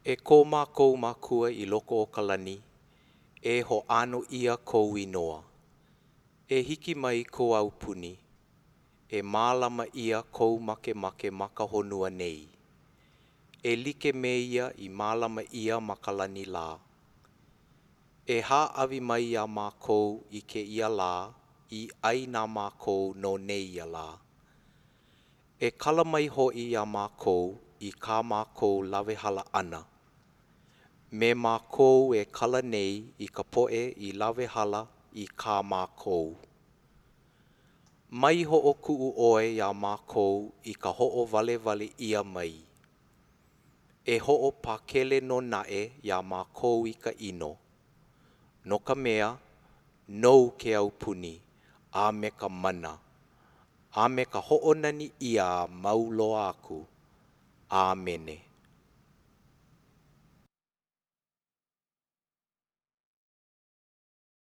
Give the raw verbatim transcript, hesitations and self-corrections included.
E ko mākou makua i loko o kalani, e ho ano ia kou inoa. E hiki mai ko au puni, e mālama ia kou make make maka honua nei. E like me ia i mālama ia makalani la. E hā avi mai ia mākou i ke ia la, i ai nā mākou no nei ia la. E kala mai hoi ia mākou i kā mākou lawe hala ana. Me mākou e kala nei i ka poe i lawe hala i kā mākou. Mai ho o kuu oe ia mākou i ka ho o vale vale ia mai. E ho o pakele no nae ia mākou i ka ino. No ka mea, nou ke au puni, a me ka mana. A me ka ho o nani ia mauloa aku. Āmene.